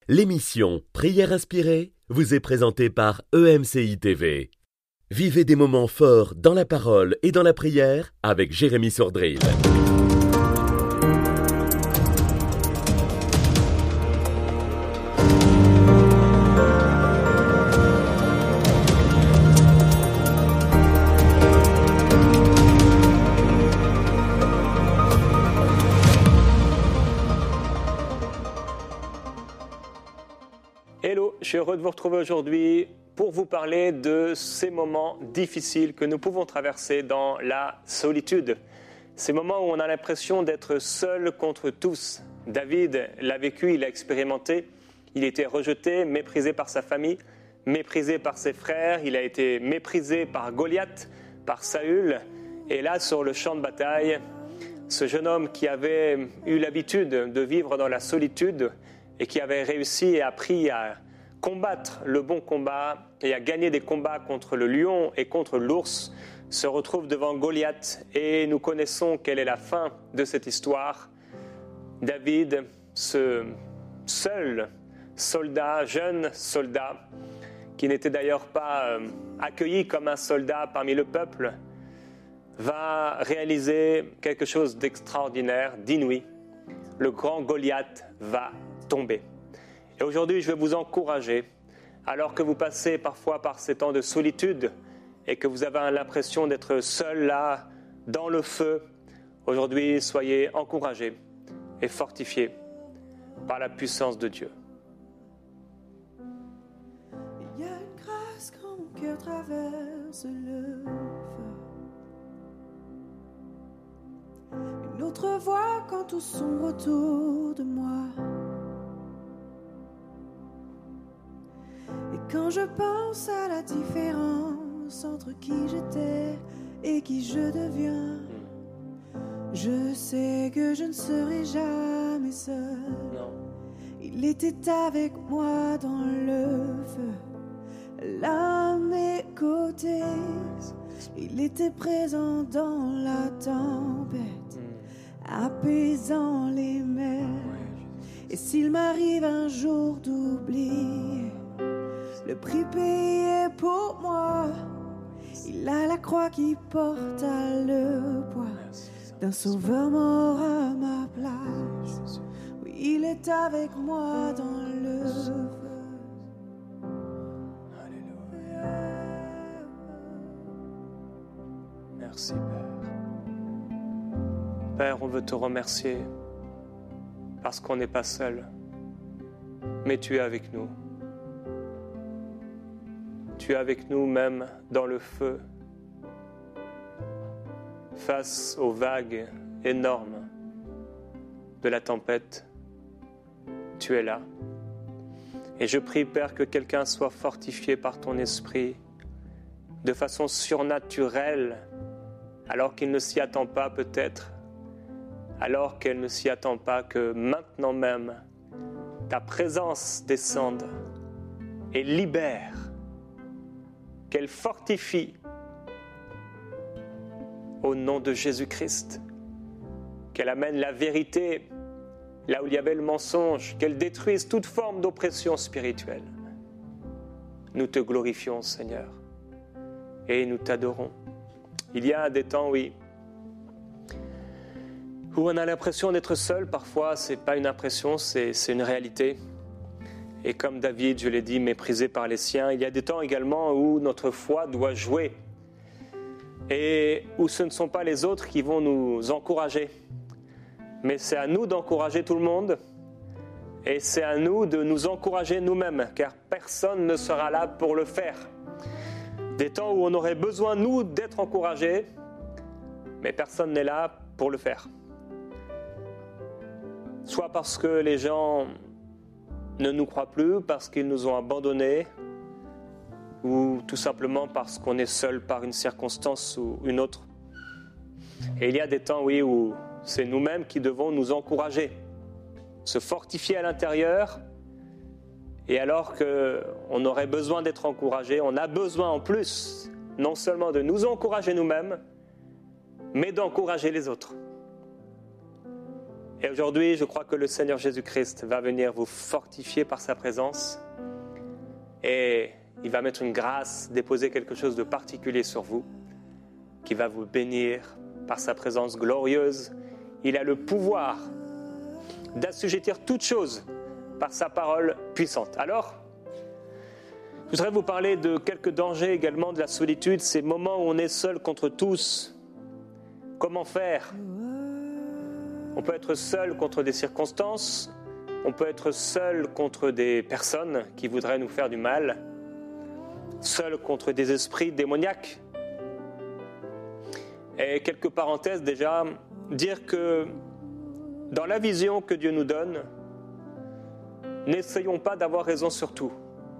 L'émission Prière inspirée vous est présentée par EMCI TV. Vivez des moments forts dans la parole et dans la prière avec Jérémy Sordrill. Hello, je suis heureux de vous retrouver aujourd'hui pour vous parler de ces moments difficiles que nous pouvons traverser dans la solitude. Ces moments où on a l'impression d'être seul contre tous. David l'a vécu, il l'a expérimenté. Il était rejeté, méprisé par sa famille, méprisé par ses frères. Il a été méprisé par Goliath, par Saül. Et là, sur le champ de bataille, ce jeune homme qui avait eu l'habitude de vivre dans la solitude et qui avait réussi et appris à combattre le bon combat et à gagner des combats contre le lion et contre l'ours, se retrouve devant Goliath. Et nous connaissons quelle est la fin de cette histoire. David, ce seul soldat, jeune soldat, qui n'était d'ailleurs pas accueilli comme un soldat parmi le peuple, va réaliser quelque chose d'extraordinaire, d'inouï. Le grand Goliath va tomber. Et aujourd'hui, je vais vous encourager, alors que vous passez parfois par ces temps de solitude et que vous avez l'impression d'être seul là, dans le feu. Aujourd'hui, soyez encouragés et fortifiés par la puissance de Dieu. Il y a une grâce quand mon cœur traverse le feu. Une autre voix quand tout sombre autour de moi. Et quand je pense à la différence entre qui j'étais et qui je deviens, je sais que je ne serai jamais seul. Non. Il était avec moi dans le feu, là à mes côtés. Il était présent dans la tempête, apaisant les mers. Et s'il m'arrive un jour d'oublier le prix payé pour moi, il a la croix qui porte le poids d'un sauveur mort à ma place. Oui, il est avec moi dans le feu. Merci, Père. Père, on veut te remercier parce qu'on n'est pas seul, mais tu es avec nous. Tu es avec nous même dans le feu, face aux vagues énormes de la tempête. Tu es là. Et je prie, Père, que quelqu'un soit fortifié par ton esprit de façon surnaturelle, alors qu'il ne s'y attend pas peut-être, alors qu'elle ne s'y attend pas, que maintenant même, ta présence descende et libère, qu'elle fortifie au nom de Jésus-Christ, qu'elle amène la vérité là où il y avait le mensonge, qu'elle détruise toute forme d'oppression spirituelle. Nous te glorifions, Seigneur, et nous t'adorons. Il y a des temps, oui, où on a l'impression d'être seul. Parfois, ce n'est pas une impression, c'est une réalité. Et comme David, je l'ai dit, méprisé par les siens, il y a des temps également où notre foi doit jouer et où ce ne sont pas les autres qui vont nous encourager. Mais c'est à nous d'encourager tout le monde et c'est à nous de nous encourager nous-mêmes, car personne ne sera là pour le faire. Des temps où on aurait besoin, nous, d'être encouragés, mais personne n'est là pour le faire. Soit parce que les gens ne nous croient plus, parce qu'ils nous ont abandonnés, ou tout simplement parce qu'on est seul par une circonstance ou une autre. Et il y a des temps, oui, où c'est nous-mêmes qui devons nous encourager, se fortifier à l'intérieur. Et alors qu'on aurait besoin d'être encouragé, on a besoin en plus, non seulement de nous encourager nous-mêmes, mais d'encourager les autres. Et aujourd'hui, je crois que le Seigneur Jésus-Christ va venir vous fortifier par sa présence et il va mettre une grâce, déposer quelque chose de particulier sur vous qui va vous bénir par sa présence glorieuse. Il a le pouvoir d'assujettir toutes choses par sa parole puissante. Alors, je voudrais vous parler de quelques dangers également de la solitude, ces moments où on est seul contre tous. Comment faire ? On peut être seul contre des circonstances, on peut être seul contre des personnes qui voudraient nous faire du mal, seul contre des esprits démoniaques. Et quelques parenthèses déjà, dire que dans la vision que Dieu nous donne, n'essayons pas d'avoir raison sur tout.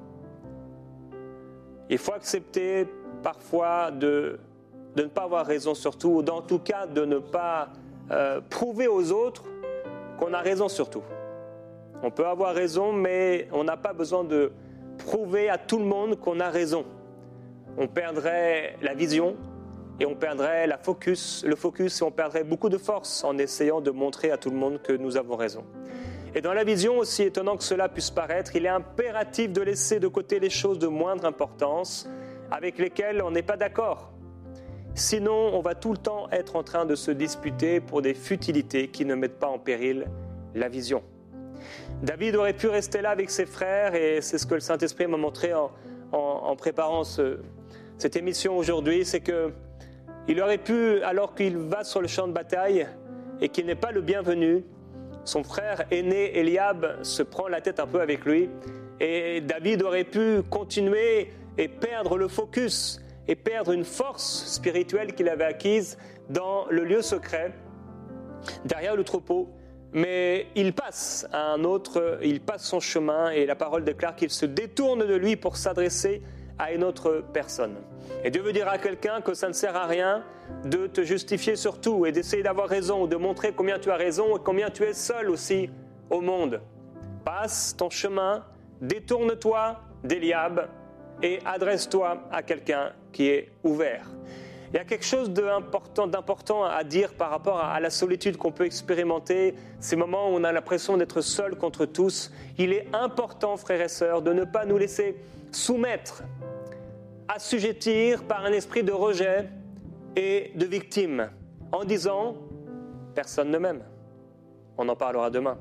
Il faut accepter parfois de ne pas avoir raison sur tout, ou en tout cas de ne pas prouver aux autres qu'on a raison sur tout. On peut avoir raison, mais on n'a pas besoin de prouver à tout le monde qu'on a raison. On perdrait la vision et on perdrait le focus et on perdrait beaucoup de force en essayant de montrer à tout le monde que nous avons raison. Et dans la vision, aussi étonnant que cela puisse paraître, il est impératif de laisser de côté les choses de moindre importance avec lesquelles on n'est pas d'accord. Sinon, on va tout le temps être en train de se disputer pour des futilités qui ne mettent pas en péril la vision. David aurait pu rester là avec ses frères et c'est ce que le Saint-Esprit m'a montré en préparant cette émission aujourd'hui, c'est qu'il aurait pu, alors qu'il va sur le champ de bataille et qu'il n'est pas le bienvenu, son frère aîné Eliab se prend la tête un peu avec lui et David aurait pu continuer et perdre le focus et perdre une force spirituelle qu'il avait acquise dans le lieu secret, derrière le troupeau. Mais il passe son chemin et la parole déclare qu'il se détourne de lui pour s'adresser à une autre personne. Et Dieu veut dire à quelqu'un que ça ne sert à rien de te justifier sur tout et d'essayer d'avoir raison ou de montrer combien tu as raison et combien tu es seul aussi au monde. Passe ton chemin, détourne-toi d'Eliab et adresse-toi à quelqu'un qui est ouvert. Il y a quelque chose d'important à dire par rapport à la solitude qu'on peut expérimenter, ces moments où on a l'impression d'être seul contre tous. Il est important, frères et sœurs, de ne pas nous laisser soumettre, assujettir par un esprit de rejet et de victime, en disant « personne ne m'aime ». On en parlera demain.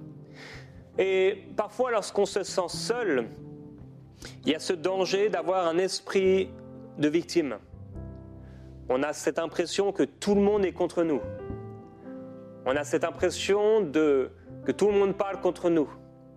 Et parfois, lorsqu'on se sent seul, il y a ce danger d'avoir un esprit de victime. On a cette impression que tout le monde est contre nous. On a cette impression que tout le monde parle contre nous.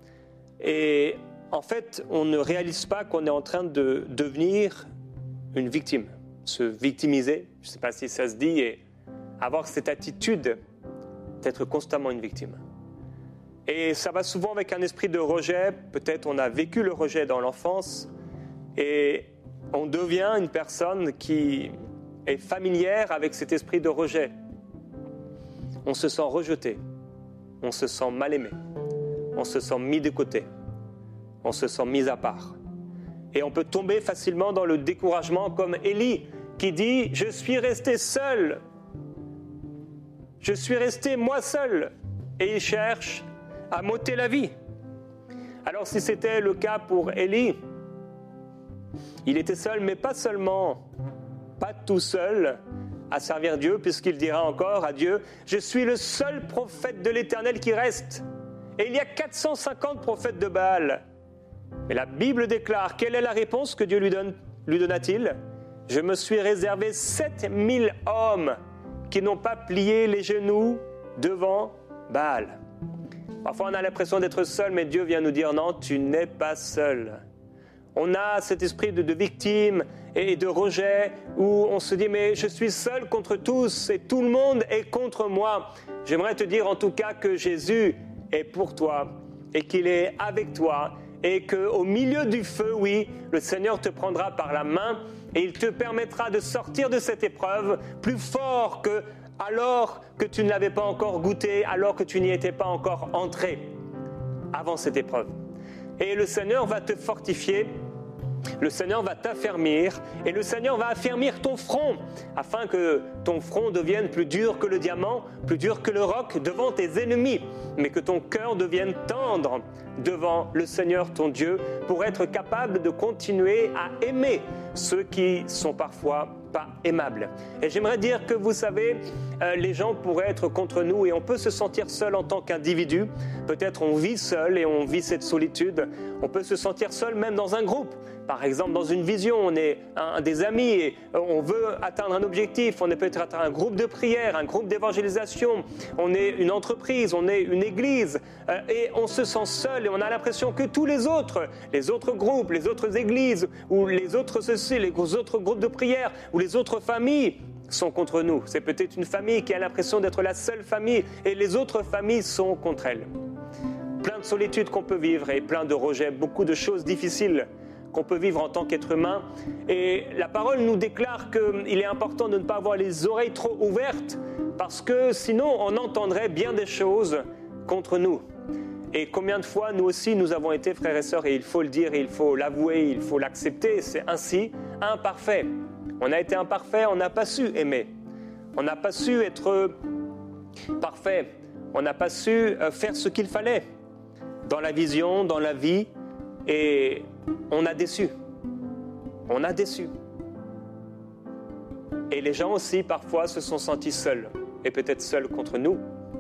Et en fait, on ne réalise pas qu'on est en train de devenir une victime. Se victimiser, je ne sais pas si ça se dit, et avoir cette attitude d'être constamment une victime. Et ça va souvent avec un esprit de rejet. Peut-être on a vécu le rejet dans l'enfance et on devient une personne qui est familière avec cet esprit de rejet. On se sent rejeté, on se sent mal aimé, on se sent mis de côté, on se sent mis à part. Et on peut tomber facilement dans le découragement comme Élie qui dit « Je suis resté seul, je suis resté moi seul » et il cherche à m'ôter la vie. Alors si c'était le cas pour Élie, il était seul, mais pas seulement, pas tout seul à servir Dieu, puisqu'il dira encore à Dieu « Je suis le seul prophète de l'Éternel qui reste. » Et il y a 450 prophètes de Baal. Mais la Bible déclare, quelle est la réponse que Dieu lui donna-t-il ? « Je me suis réservé 7000 hommes qui n'ont pas plié les genoux devant Baal. » Parfois on a l'impression d'être seul, mais Dieu vient nous dire « Non, tu n'es pas seul. » On a cet esprit de victime et de rejet où on se dit « Mais je suis seul contre tous et tout le monde est contre moi. » J'aimerais te dire en tout cas que Jésus est pour toi et qu'il est avec toi et qu'au milieu du feu, oui, le Seigneur te prendra par la main et il te permettra de sortir de cette épreuve plus fort que alors que tu ne l'avais pas encore goûté, alors que tu n'y étais pas encore entré avant cette épreuve. Et le Seigneur va te fortifier Le Seigneur va t'affermir et le Seigneur va affermir ton front afin que ton front devienne plus dur que le diamant, plus dur que le roc devant tes ennemis, mais que ton cœur devienne tendre devant le Seigneur ton Dieu pour être capable de continuer à aimer ceux qui sont parfois pas aimables. Et j'aimerais dire que vous savez, les gens pourraient être contre nous et on peut se sentir seul en tant qu'individu. Peut-être on vit seul et on vit cette solitude. On peut se sentir seul même dans un groupe. Par exemple, dans une vision, on est des amis et on veut atteindre un objectif. On est peut-être un groupe de prière, un groupe d'évangélisation. On est une entreprise, on est une église et on se sent seul et on a l'impression que tous les autres groupes, les autres églises ou les autres groupes de prière ou les autres familles sont contre nous. C'est peut-être une famille qui a l'impression d'être la seule famille et les autres familles sont contre elle. Plein de solitude qu'on peut vivre et plein de rejets, beaucoup de choses difficiles qu'on peut vivre en tant qu'être humain. Et la parole nous déclare qu'il est important de ne pas avoir les oreilles trop ouvertes parce que sinon on entendrait bien des choses contre nous. Et combien de fois nous aussi nous avons été frères et sœurs, et il faut le dire, il faut l'avouer, il faut l'accepter, c'est ainsi, imparfait. On a été imparfait, on n'a pas su aimer. On n'a pas su être parfait. On n'a pas su faire ce qu'il fallait dans la vision, dans la vie, et on a déçu. On a déçu. Et les gens aussi, parfois, se sont sentis seuls, et peut-être seuls contre nous.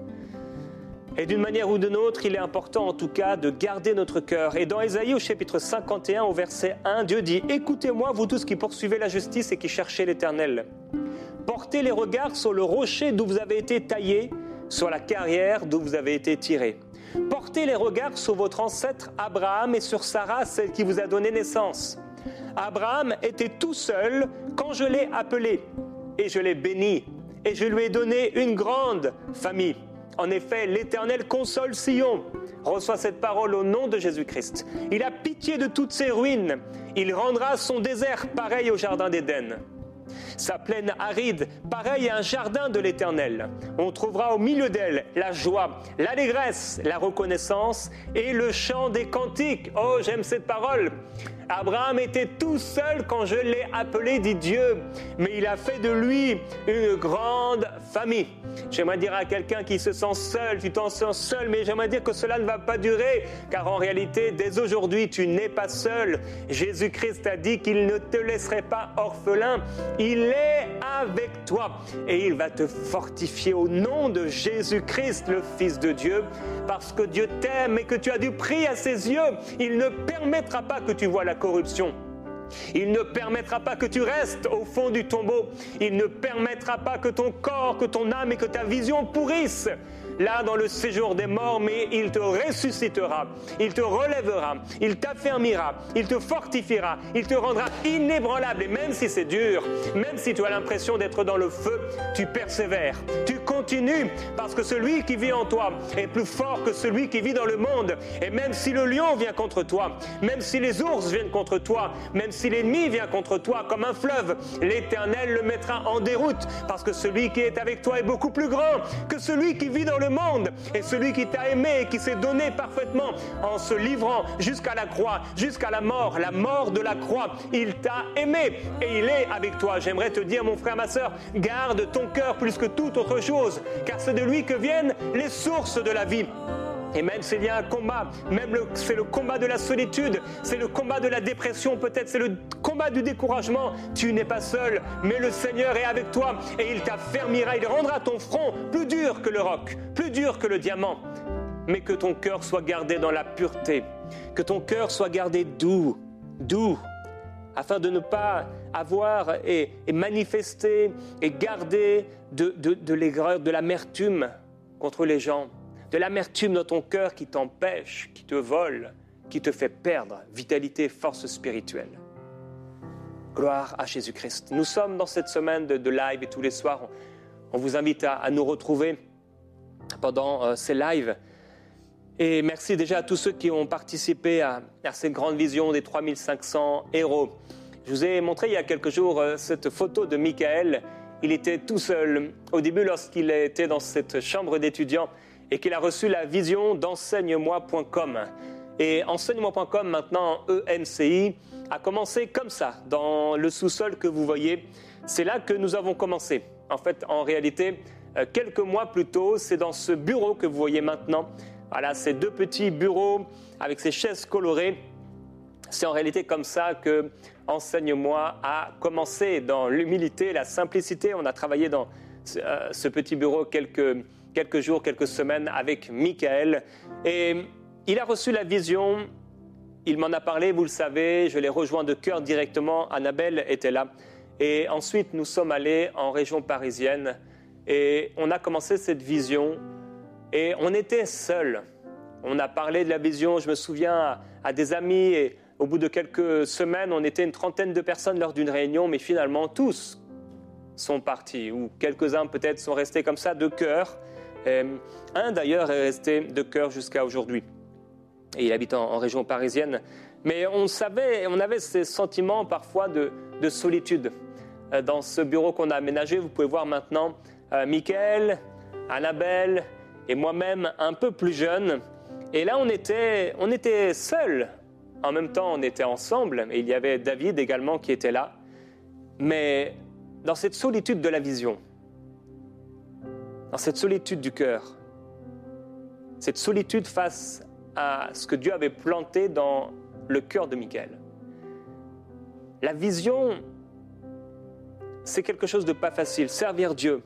Et d'une manière ou d'une autre, il est important en tout cas de garder notre cœur. Et dans Ésaïe au chapitre 51, au verset 1, Dieu dit « Écoutez-moi, vous tous qui poursuivez la justice et qui cherchez l'Éternel. Portez les regards sur le rocher d'où vous avez été taillés, sur la carrière d'où vous avez été tirés. Portez les regards sur votre ancêtre Abraham et sur Sarah, celle qui vous a donné naissance. Abraham était tout seul quand je l'ai appelé, et je l'ai béni, et je lui ai donné une grande famille. En effet, l'Éternel console Sion. Reçois cette parole au nom de Jésus-Christ. Il a pitié de toutes ses ruines. Il rendra son désert pareil au jardin d'Éden. Sa plaine aride, pareille à un jardin de l'Éternel. On trouvera au milieu d'elle la joie, l'allégresse, la reconnaissance et le chant des cantiques. Oh, j'aime cette parole. Abraham était tout seul quand je l'ai appelé, dit Dieu, mais il a fait de lui une grande famille. J'aimerais dire à quelqu'un qui se sent seul, tu t'en sens seul, mais j'aimerais dire que cela ne va pas durer, car en réalité, dès aujourd'hui, tu n'es pas seul. Jésus-Christ a dit qu'il ne te laisserait pas orphelin. Il est avec toi et il va te fortifier au nom de Jésus-Christ, le Fils de Dieu, parce que Dieu t'aime et que tu as du prix à ses yeux. Il ne permettra pas que tu vois la corruption. Il ne permettra pas que tu restes au fond du tombeau. Il ne permettra pas que ton corps, que ton âme et que ta vision pourrissent là dans le séjour des morts, mais il te ressuscitera, il te relèvera, il t'affermira, il te fortifiera, il te rendra inébranlable. Et même si c'est dur, même si tu as l'impression d'être dans le feu, tu persévères, tu continues, parce que celui qui vit en toi est plus fort que celui qui vit dans le monde. Et même si le lion vient contre toi, même si les ours viennent contre toi, même si l'ennemi vient contre toi comme un fleuve, l'Éternel le mettra en déroute, parce que celui qui est avec toi est beaucoup plus grand que celui qui vit dans le monde. Et celui qui t'a aimé et qui s'est donné parfaitement en se livrant jusqu'à la croix, jusqu'à la mort de la croix, il t'a aimé et il est avec toi. J'aimerais te dire, mon frère, ma sœur, garde ton cœur plus que toute autre chose, car c'est de lui que viennent les sources de la vie. Et même s'il y a un combat, c'est le combat de la solitude, c'est le combat de la dépression, peut-être c'est le combat du découragement, tu n'es pas seul, mais le Seigneur est avec toi et il t'affermira, il rendra ton front plus dur que le roc, plus dur que le diamant, mais que ton cœur soit gardé dans la pureté, que ton cœur soit gardé doux, afin de ne pas avoir et manifester et garder de l'aigreur, de l'amertume contre les gens. De l'amertume dans ton cœur qui t'empêche, qui te vole, qui te fait perdre vitalité, force spirituelle. Gloire à Jésus-Christ. Nous sommes dans cette semaine de live et tous les soirs, on vous invite à nous retrouver pendant ces lives. Et merci déjà à tous ceux qui ont participé à cette grande vision des 3500 héros. Je vous ai montré il y a quelques jours cette photo de Michael. Il était tout seul au début lorsqu'il était dans cette chambre d'étudiants et qu'il a reçu la vision d'enseigne-moi.com. Et enseignement.com, maintenant EMCI, a commencé comme ça, dans le sous-sol que vous voyez. C'est là que nous avons commencé. En fait, en réalité, quelques mois plus tôt, c'est dans ce bureau que vous voyez maintenant. Voilà, ces deux petits bureaux avec ces chaises colorées. C'est en réalité comme ça que Enseigne-moi a commencé, dans l'humilité, la simplicité. On a travaillé dans ce petit bureau quelques jours, quelques semaines avec Michael. Et il a reçu la vision, il m'en a parlé, vous le savez, je l'ai rejoint de cœur directement, Annabelle était là. Et ensuite, nous sommes allés en région parisienne et on a commencé cette vision et on était seuls. On a parlé de la vision, je me souviens, à des amis et au bout de quelques semaines, on était une trentaine de personnes lors d'une réunion, mais finalement, tous sont partis, ou quelques-uns peut-être sont restés comme ça de cœur. Un d'ailleurs est resté de cœur jusqu'à aujourd'hui. Et il habite en région parisienne. Mais on avait ces sentiments parfois de solitude. Dans ce bureau qu'on a aménagé, vous pouvez voir maintenant Michael, Annabelle et moi-même un peu plus jeunes. Et là, on était seuls. En même temps, on était ensemble. Et il y avait David également qui était là. Mais dans cette solitude de la vision, dans cette solitude du cœur, cette solitude face à ce que Dieu avait planté dans le cœur de Michael. La vision, c'est quelque chose de pas facile. Servir Dieu.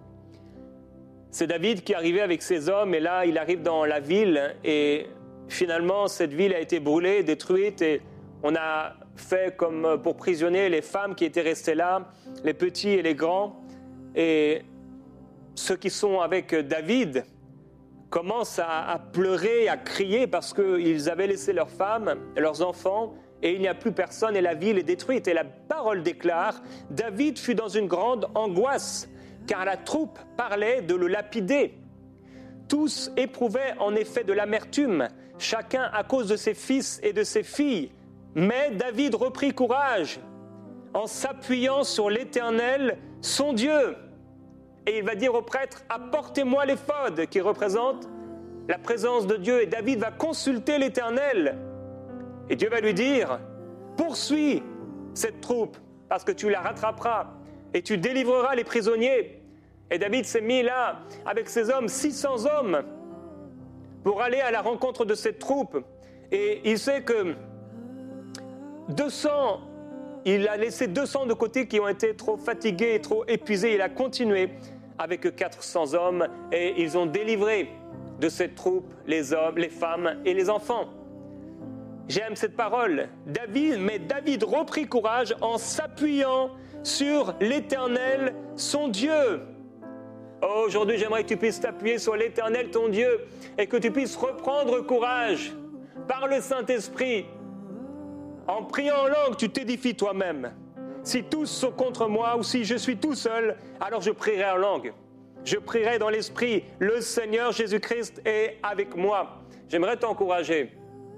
C'est David qui arrivait avec ses hommes et là, il arrive dans la ville et finalement, cette ville a été brûlée, détruite et on a fait comme pour prisonniers les femmes qui étaient restées là, les petits et les grands. Et ceux qui sont avec David commencent à pleurer, à crier parce qu'ils avaient laissé leurs femmes, leurs enfants et il n'y a plus personne et la ville est détruite. Et la parole déclare, David fut dans une grande angoisse car la troupe parlait de le lapider. Tous éprouvaient en effet de l'amertume, chacun à cause de ses fils et de ses filles. Mais David reprit courage en s'appuyant sur l'Éternel, son Dieu. Et il va dire au prêtre, apportez-moi l'éphod, qui représente la présence de Dieu. Et David va consulter l'Éternel. Et Dieu va lui dire, poursuis cette troupe, parce que tu la rattraperas, et tu délivreras les prisonniers. Et David s'est mis là, avec ses hommes, 600 hommes, pour aller à la rencontre de cette troupe. Et il sait que 200, il a laissé 200 de côté qui ont été trop fatigués et trop épuisés. Il a continué avec 400 hommes et ils ont délivré de cette troupe les hommes, les femmes et les enfants. J'aime cette parole. David reprit courage en s'appuyant sur l'Éternel, son Dieu. Oh, aujourd'hui, j'aimerais que tu puisses t'appuyer sur l'Éternel, ton Dieu, et que tu puisses reprendre courage par le Saint-Esprit. En priant en langue, tu t'édifies toi-même. Si tous sont contre moi ou si je suis tout seul, alors je prierai en langue. Je prierai dans l'Esprit. Le Seigneur Jésus-Christ est avec moi. J'aimerais t'encourager.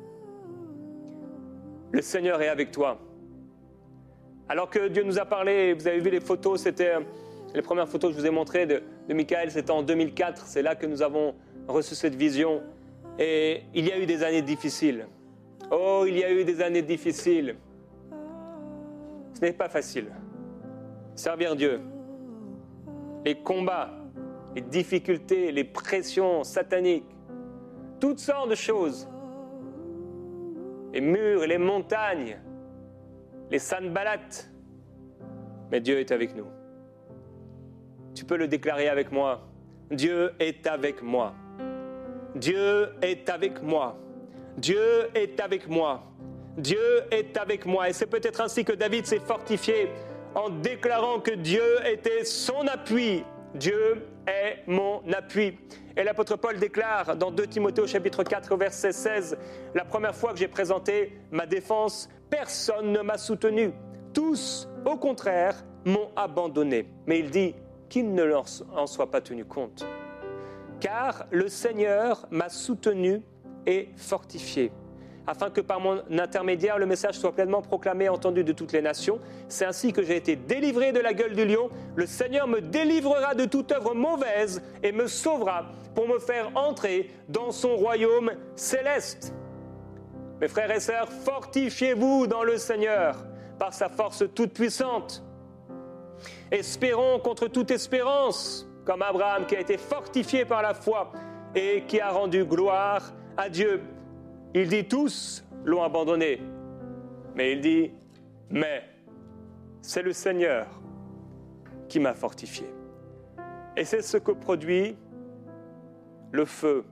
Le Seigneur est avec toi. Alors que Dieu nous a parlé, vous avez vu les photos, c'était les premières photos que je vous ai montrées de Michael, c'était en 2004. C'est là que nous avons reçu cette vision. Et il y a eu des années difficiles. Oh, il y a eu des années difficiles. Ce n'est pas facile. Servir Dieu. Les combats, les difficultés, les pressions sataniques, toutes sortes de choses. Les murs, les montagnes, les sanballats. Mais Dieu est avec nous. Tu peux le déclarer avec moi. Dieu est avec moi. Dieu est avec moi. Dieu est avec moi. Dieu est avec moi. Et c'est peut-être ainsi que David s'est fortifié en déclarant que Dieu était son appui. Dieu est mon appui. Et l'apôtre Paul déclare dans 2 Timothée au chapitre 4 au verset 16, la première fois que j'ai présenté ma défense, personne ne m'a soutenu. Tous, au contraire, m'ont abandonné. Mais il dit qu'il ne en soit pas tenu compte. Car le Seigneur m'a soutenu et fortifié, afin que par mon intermédiaire, le message soit pleinement proclamé et entendu de toutes les nations. C'est ainsi que j'ai été délivré de la gueule du lion. Le Seigneur me délivrera de toute œuvre mauvaise et me sauvera pour me faire entrer dans son royaume céleste. Mes frères et sœurs, fortifiez-vous dans le Seigneur par sa force toute puissante. Espérons contre toute espérance, comme Abraham qui a été fortifié par la foi et qui a rendu gloire à Dieu. Il dit tous l'ont abandonné, mais il dit mais c'est le Seigneur qui m'a fortifié. Et c'est ce que produit le feu.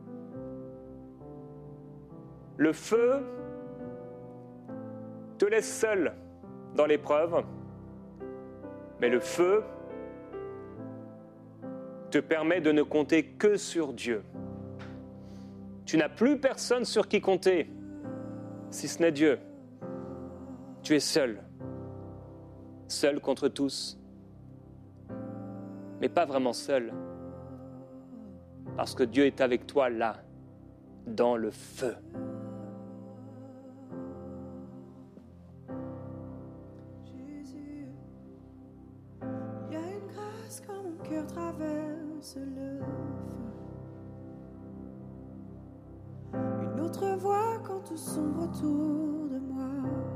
Le feu te laisse seul dans l'épreuve, mais le feu te permet de ne compter que sur Dieu. Tu n'as plus personne sur qui compter, si ce n'est Dieu. Tu es seul, seul contre tous, mais pas vraiment seul, parce que Dieu est avec toi là, dans le feu. Jésus, il y a une grâce quand mon cœur traverse le feu. Une autre voix quand tout sombre autour de moi.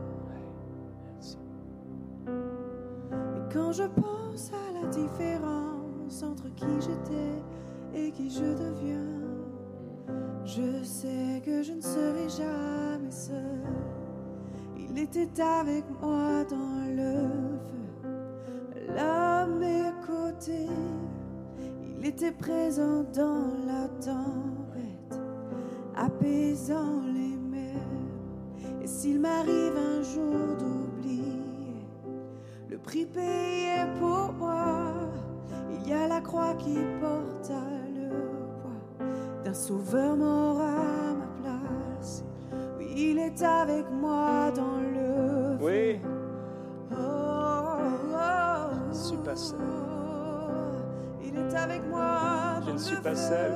Et quand je pense à la différence entre qui j'étais et qui je deviens, je sais que je ne serai jamais seul. Il était avec moi dans le feu, là à mes côtés. Il était présent dans la tempête, apaisant les mers. Et s'il m'arrive un jour d'oublier le prix payé pour moi, il y a la croix qui porte le poids d'un sauveur mort à ma place. Oui, il est avec moi dans le feu. Oui, Oh, oh, oh, je ne suis pas seul. il est avec moi dans Je ne suis le pas feu. seul.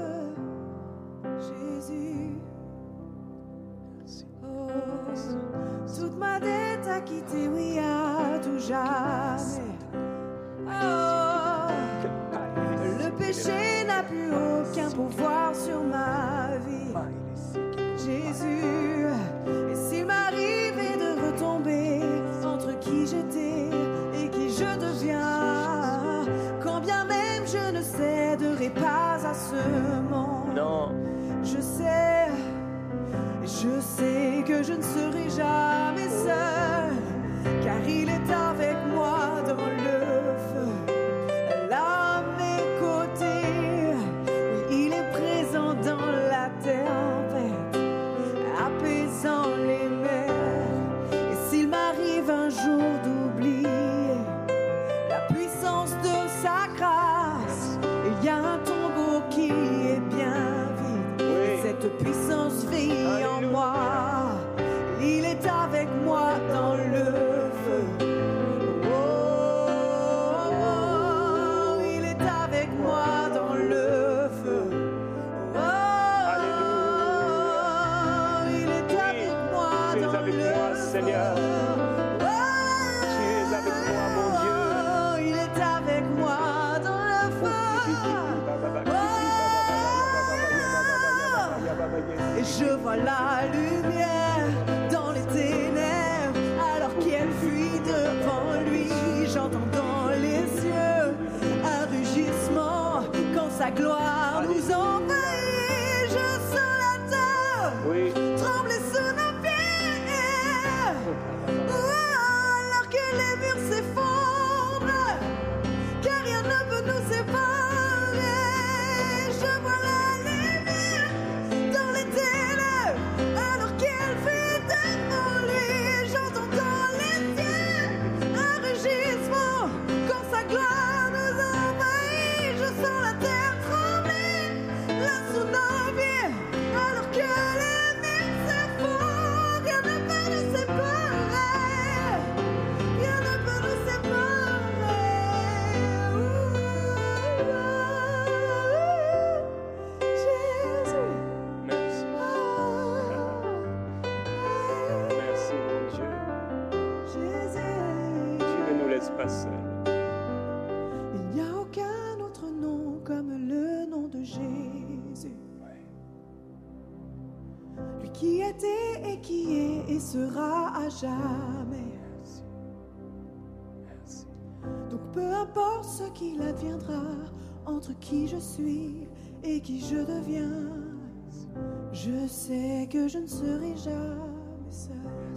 Jésus, Merci. oh, toute ma dette à quitter, oui, à tout jamais. Oh, le péché n'a plus aucun pouvoir sur ma vie. Jésus, et s'il m'arrivait de retomber entre qui j'étais et qui je deviens, quand bien même je ne céderai pas à ce monde, Non, je sais que je ne serai jamais seul, car il est avec moi dans le feu, là à mes côtés. Oui, il est présent dans la tempête, apaisant les mers. Et s'il m'arrive un jour d'oublier la puissance de sa grâce, il y a un tombeau qui est bien vide. oui. Cette puissance vit en moi. Il est avec moi dans le feu. Oh, oh, oh, il est avec moi dans le feu. Oh, Alléluia. il est avec moi tu es dans avec le moi, feu. Seigneur. Tu es avec moi, mon Dieu. Oh, il est avec moi dans le feu. Et je vois la lumière dans les ténèbres, alors qu'elle fuit devant lui. J'entends dans les cieux un rugissement quand sa gloire nous envahit. Je sens la terre Oui, trembler sous nos pieds. Oh, alors que les murs s'effondrent, car rien ne peut nous séparer. Je vois la lumière dans les ténèbres, alors qu'elle fuit devant lui. J'entends dans les cieux un rugissement quand sa gloire nous envahit. Je sens la terre trembler là sous nos pieds, alors que les murs s'effondrent. Rien ne peut nous séparer, rien ne peut nous séparer. Jésus. merci. Merci, mon Dieu. Jésus. Tu ne nous laisses pas seuls. Il n'y a aucun autre nom comme le nom de Jésus. Lui qui est était et qui est et sera à jamais. Donc peu importe ce qu'il adviendra, entre qui je suis et qui je deviens, je sais que je ne serai jamais seul.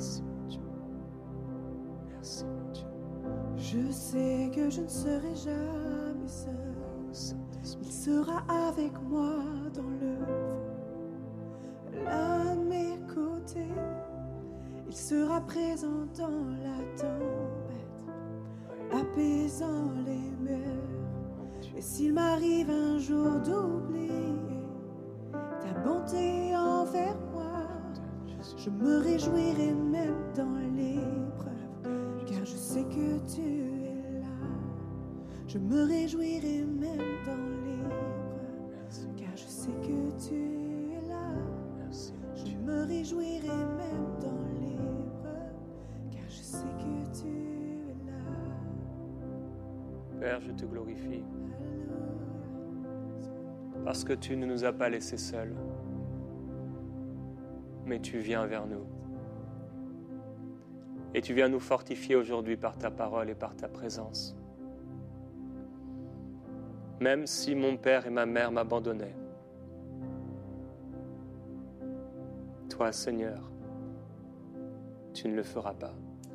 Merci, mon Dieu. Je sais que je ne serai jamais seul. Il sera avec moi dans le feu, à mes côtés. Il sera présent dans la tempête, apaisant les murs. Et s'il m'arrive un jour d'oublier ta bonté envers moi, je me réjouirai même dans l'épreuve, car je sais que tu es là. Je me réjouirai même dans l'épreuve, car je sais que tu es là. Je me réjouirai même dans l'épreuve, car je sais que tu es là. Père, je te glorifie parce que tu ne nous as pas laissés seuls, mais tu viens vers nous. Et tu viens nous fortifier aujourd'hui par ta parole et par ta présence. Même si mon père et ma mère m'abandonnaient, toi, Seigneur, tu ne le feras pas.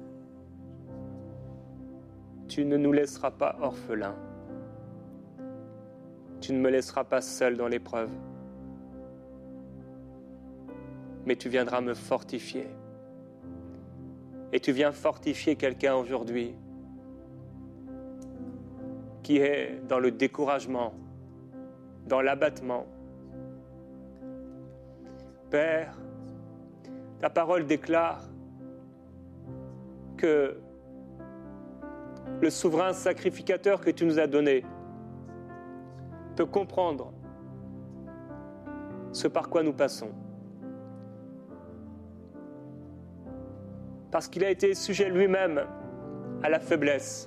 Tu ne nous laisseras pas orphelins. Tu ne me laisseras pas seul dans l'épreuve. Mais tu viendras me fortifier. Et tu viens fortifier quelqu'un aujourd'hui qui est dans le découragement, dans l'abattement. Père, ta parole déclare que le souverain sacrificateur que tu nous as donné peut comprendre ce par quoi nous passons. Parce qu'il a été sujet lui-même à la faiblesse.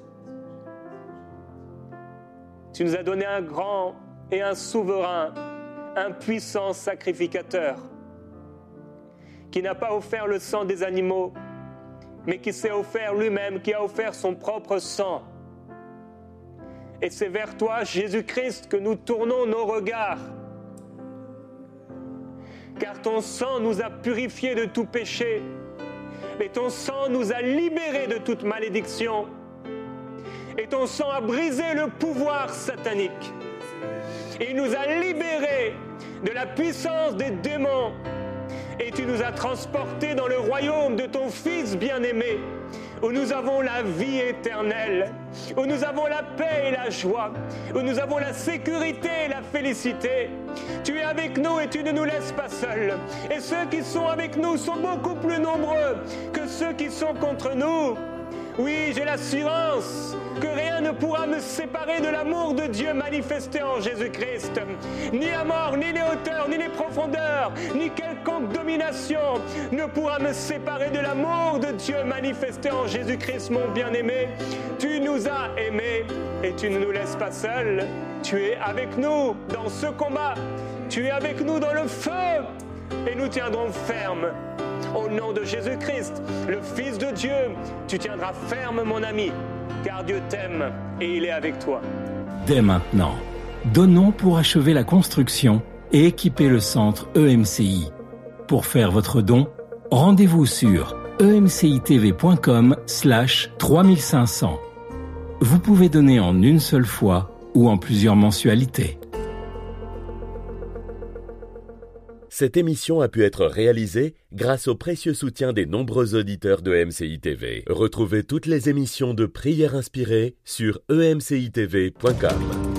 Tu nous as donné un grand et un souverain, un puissant sacrificateur qui n'a pas offert le sang des animaux, mais qui s'est offert lui-même, qui a offert son propre sang. Et c'est vers toi, Jésus-Christ, que nous tournons nos regards. Car ton sang nous a purifiés de tout péché, et ton sang nous a libérés de toute malédiction, et ton sang a brisé le pouvoir satanique. Il nous a libérés de la puissance des démons, et tu nous as transportés dans le royaume de ton Fils bien-aimé, où nous avons la vie éternelle, où nous avons la paix et la joie, où nous avons la sécurité et la félicité. Tu es avec nous et tu ne nous laisses pas seuls. Et ceux qui sont avec nous sont beaucoup plus nombreux que ceux qui sont contre nous. Oui, j'ai l'assurance que rien ne pourra me séparer de l'amour de Dieu manifesté en Jésus-Christ. Ni la mort, ni les hauteurs, ni les profondeurs, ni quelconque domination ne pourra me séparer de l'amour de Dieu manifesté en Jésus-Christ, mon bien-aimé. Tu nous as aimés et tu ne nous laisses pas seuls. Tu es avec nous dans ce combat. Tu es avec nous dans le feu et nous tiendrons ferme. Au nom de Jésus-Christ, le Fils de Dieu, tu tiendras ferme, mon ami, car Dieu t'aime et il est avec toi. Dès maintenant, donnons pour achever la construction et équiper le centre EMCI. Pour faire votre don, rendez-vous sur emcitv.com/3500. Vous pouvez donner en une seule fois ou en plusieurs mensualités. Cette émission a pu être réalisée grâce au précieux soutien des nombreux auditeurs de MCI TV. Retrouvez toutes les émissions de Prières inspirées sur emcitv.com.